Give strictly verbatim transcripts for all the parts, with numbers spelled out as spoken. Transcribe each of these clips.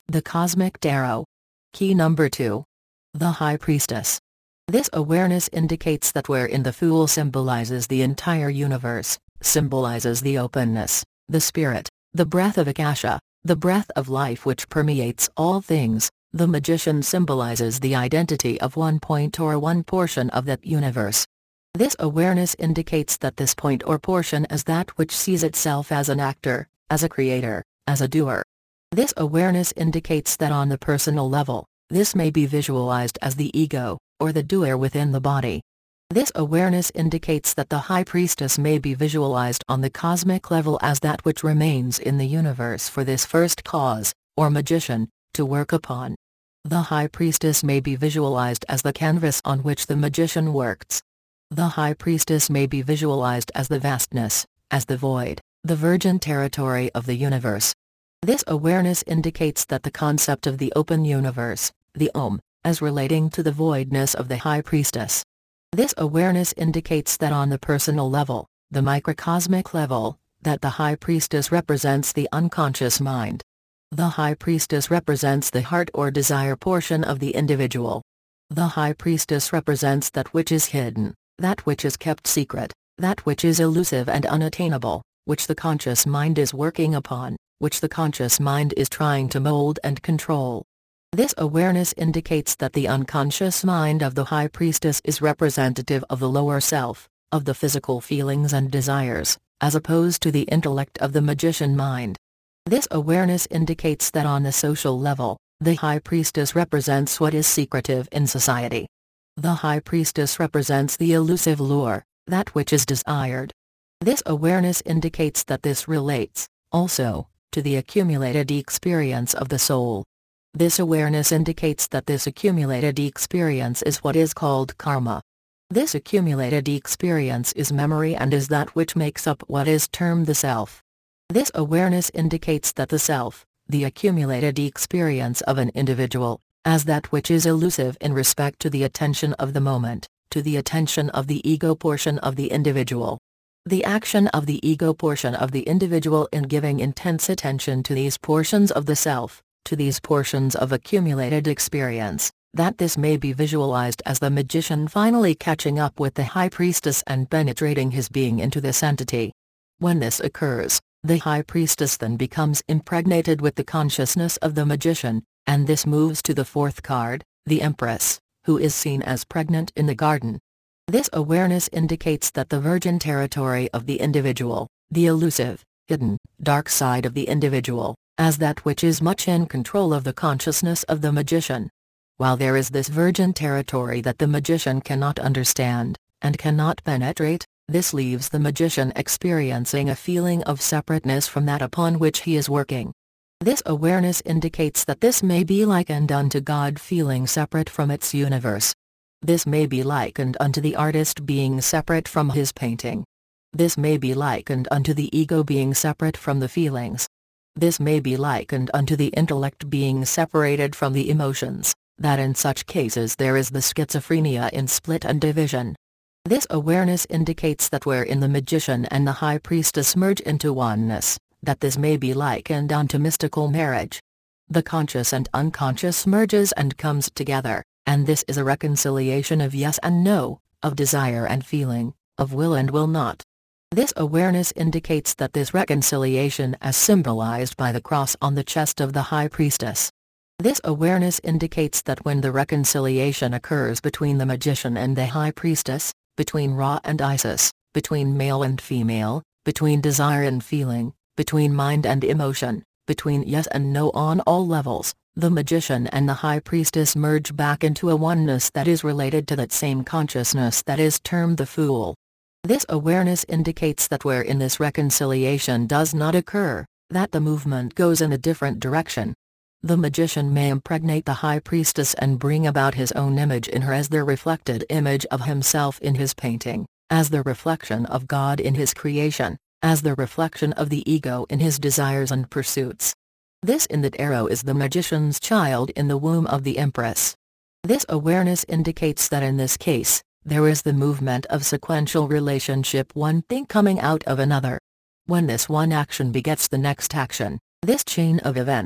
The Cosmic Tarot. Key number two. The High Priestess. This awareness indicates that wherein the Fool symbolizes the entire universe, symbolizes the openness, the spirit, the breath of Akasha, the breath of life which permeates all things, the Magician symbolizes the identity of one point or one portion of that universe. This awareness indicates that this point or portion is that which sees itself as an actor, as a creator, as a doer. This awareness indicates that on the personal level, this may be visualized as the ego, or the doer within the body. This awareness indicates that the High Priestess may be visualized on the cosmic level as that which remains in the universe for this first cause, or magician, to work upon. The High Priestess may be visualized as the canvas on which the magician works. The High Priestess may be visualized as the vastness, as the void, the virgin territory of the universe. This awareness indicates that the concept of the open universe, the Om, as relating to the voidness of the High Priestess. This awareness indicates that on the personal level, the microcosmic level, that the High Priestess represents the unconscious mind. The High Priestess represents the heart or desire portion of the individual. The High Priestess represents that which is hidden, that which is kept secret, that which is elusive and unattainable, which the conscious mind is working upon, which the conscious mind is trying to mold and control. This awareness indicates that the unconscious mind of the High Priestess is representative of the lower self, of the physical feelings and desires, as opposed to the intellect of the magician mind. This awareness indicates that on the social level, the High Priestess represents what is secretive in society. The High Priestess represents the elusive lure, that which is desired. This awareness indicates that this relates, also, to the accumulated experience of the soul. This awareness indicates that this accumulated experience is what is called karma. This accumulated experience is memory and is that which makes up what is termed the self. This awareness indicates that the self, the accumulated experience of an individual, as that which is elusive in respect to the attention of the moment, to the attention of the ego portion of the individual. The action of the ego portion of the individual in giving intense attention to these portions of the self, to these portions of accumulated experience, that this may be visualized as the magician finally catching up with the High Priestess and penetrating his being into this entity. When this occurs, the High Priestess then becomes impregnated with the consciousness of the magician, and this moves to the fourth card, the Empress, who is seen as pregnant in the garden. This awareness indicates that the virgin territory of the individual, the elusive, hidden, dark side of the individual, as that which is much in control of the consciousness of the magician. While there is this virgin territory that the magician cannot understand, and cannot penetrate, this leaves the magician experiencing a feeling of separateness from that upon which he is working. This awareness indicates that this may be likened unto God feeling separate from its universe. This may be likened unto the artist being separate from his painting. This may be likened unto the ego being separate from the feelings. This may be likened unto the intellect being separated from the emotions, that in such cases there is the schizophrenia in split and division. This awareness indicates that wherein the magician and the High Priestess merge into oneness, that this may be likened unto mystical marriage. The conscious and unconscious merges and comes together, and this is a reconciliation of yes and no, of desire and feeling, of will and will not. This awareness indicates that this reconciliation as symbolized by the cross on the chest of the High Priestess. This awareness indicates that when the reconciliation occurs between the magician and the High Priestess, between Ra and Isis, between male and female, between desire and feeling, between mind and emotion, between yes and no on all levels, the magician and the High Priestess merge back into a oneness that is related to that same consciousness that is termed the Fool. This awareness indicates that wherein this reconciliation does not occur, that the movement goes in a different direction. The magician may impregnate the High Priestess and bring about his own image in her as the reflected image of himself in his painting, as the reflection of God in his creation, as the reflection of the ego in his desires and pursuits. This in that arrow is the magician's child in the womb of the Empress. This awareness indicates that in this case, there is the movement of sequential relationship, one thing coming out of another. When this one action begets the next action, this chain of events,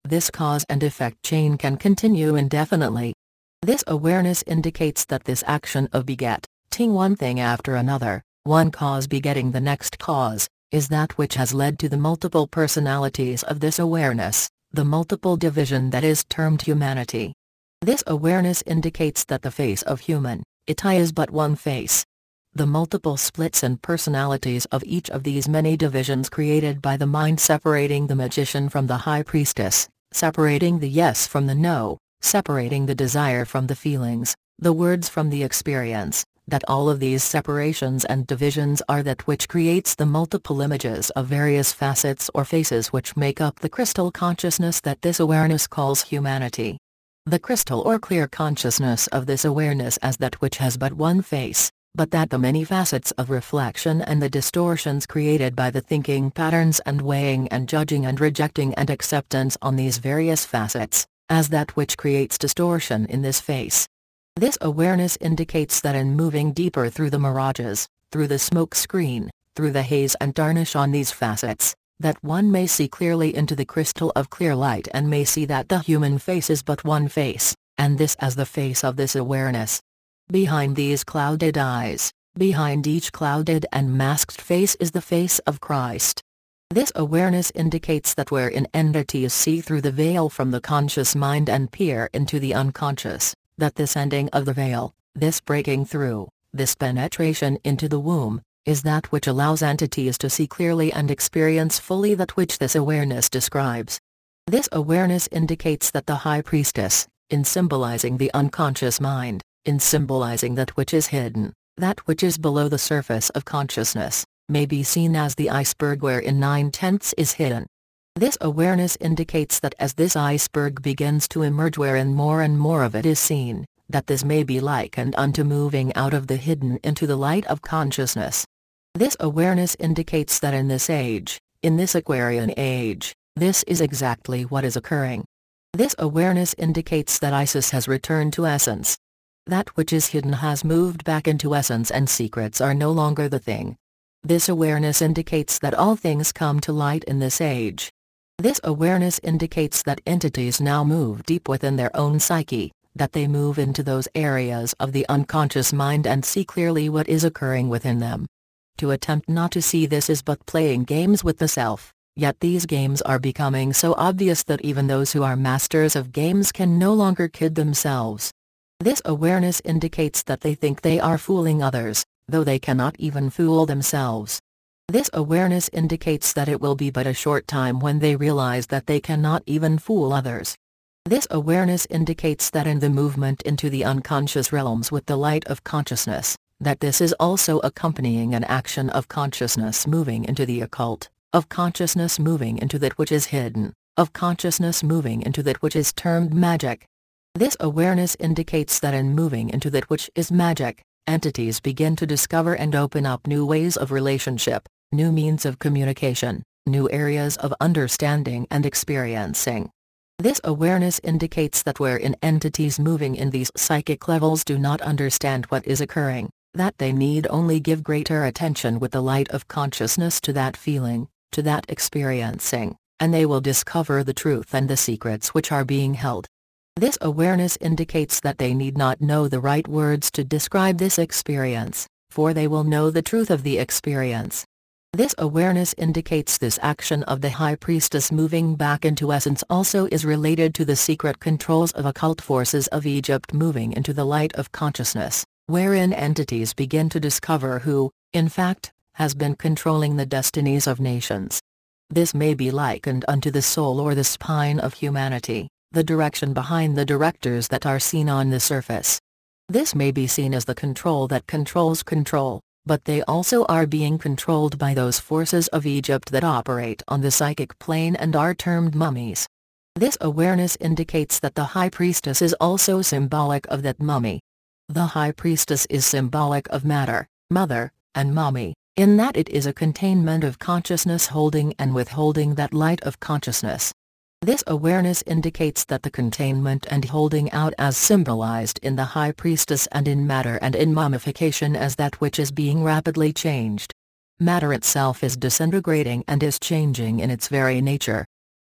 This cause and effect chain can continue indefinitely. This awareness indicates that this action of begetting one thing after another, one cause begetting the next cause, is that which has led to the multiple personalities of this awareness, the multiple division that is termed humanity. This awareness indicates that the face of human iti is but one face. The multiple splits and personalities of each of these many divisions created by the mind separating the magician from the high priestess, separating the yes from the no, separating the desire from the feelings, the words from the experience, that all of these separations and divisions are that which creates the multiple images of various facets or faces which make up the crystal consciousness that this awareness calls humanity. The crystal or clear consciousness of this awareness as that which has but one face, but that the many facets of reflection and the distortions created by the thinking patterns and weighing and judging and rejecting and acceptance on these various facets, as that which creates distortion in this face. This awareness indicates that in moving deeper through the mirages, through the smoke screen, through the haze and tarnish on these facets, that one may see clearly into the crystal of clear light and may see that the human face is but one face, and this as the face of this awareness. Behind these clouded eyes, behind each clouded and masked face is the face of Christ. This awareness indicates that wherein entities see through the veil from the conscious mind and peer into the unconscious, that this ending of the veil, this breaking through, this penetration into the womb, is that which allows entities to see clearly and experience fully that which this awareness describes. This awareness indicates that the High Priestess, in symbolizing the unconscious mind, in symbolizing that which is hidden, that which is below the surface of consciousness, may be seen as the iceberg wherein nine-tenths is hidden. This awareness indicates that as this iceberg begins to emerge wherein more and more of it is seen, that this may be likened unto moving out of the hidden into the light of consciousness. This awareness indicates that in this age, in this Aquarian age, this is exactly what is occurring. This awareness indicates that Isis has returned to essence. That which is hidden has moved back into essence and secrets are no longer the thing. This awareness indicates that all things come to light in this age. This awareness indicates that entities now move deep within their own psyche, that they move into those areas of the unconscious mind and see clearly what is occurring within them. To attempt not to see this is but playing games with the self, yet these games are becoming so obvious that even those who are masters of games can no longer kid themselves. This awareness indicates that they think they are fooling others, though they cannot even fool themselves. This awareness indicates that it will be but a short time when they realize that they cannot even fool others. This awareness indicates that in the movement into the unconscious realms with the light of consciousness, that this is also accompanying an action of consciousness moving into the occult, of consciousness moving into that which is hidden, of consciousness moving into that which is termed magic. This awareness indicates that in moving into that which is magic, entities begin to discover and open up new ways of relationship, new means of communication, new areas of understanding and experiencing. This awareness indicates that wherein entities moving in these psychic levels do not understand what is occurring, that they need only give greater attention with the light of consciousness to that feeling, to that experiencing, and they will discover the truth and the secrets which are being held. This awareness indicates that they need not know the right words to describe this experience, for they will know the truth of the experience. This awareness indicates this action of the High Priestess moving back into essence also is related to the secret controls of occult forces of Egypt moving into the light of consciousness, wherein entities begin to discover who, in fact, has been controlling the destinies of nations. This may be likened unto the soul or the spine of humanity, the direction behind the directors that are seen on the surface. This may be seen as the control that controls control, but they also are being controlled by those forces of Egypt that operate on the psychic plane and are termed mummies. This awareness indicates that the High Priestess is also symbolic of that mummy. The High Priestess is symbolic of matter, mother, and mummy, in that it is a containment of consciousness holding and withholding that light of consciousness. This awareness indicates that the containment and holding out as symbolized in the High Priestess and in matter and in mummification as that which is being rapidly changed. Matter itself is disintegrating and is changing in its very nature.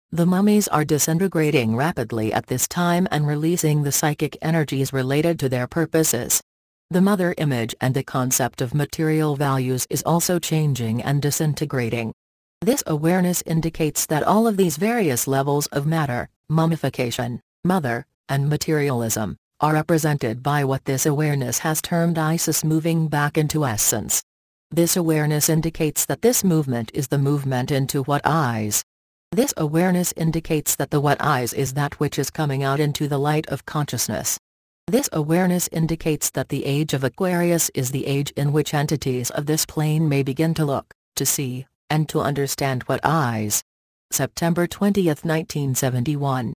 The mummies are disintegrating rapidly at this time and releasing the psychic energies related to their purposes. The mother image and the concept of material values is also changing and disintegrating. This awareness indicates that all of these various levels of matter, mummification, mother, and materialism, are represented by what this awareness has termed Isis moving back into essence. This awareness indicates that this movement is the movement into what eyes. This awareness indicates that the what eyes is that which is coming out into the light of consciousness. This awareness indicates that the age of Aquarius is the age in which entities of this plane may begin to look, to see, and to understand what eyes. September twentieth nineteen seventy-one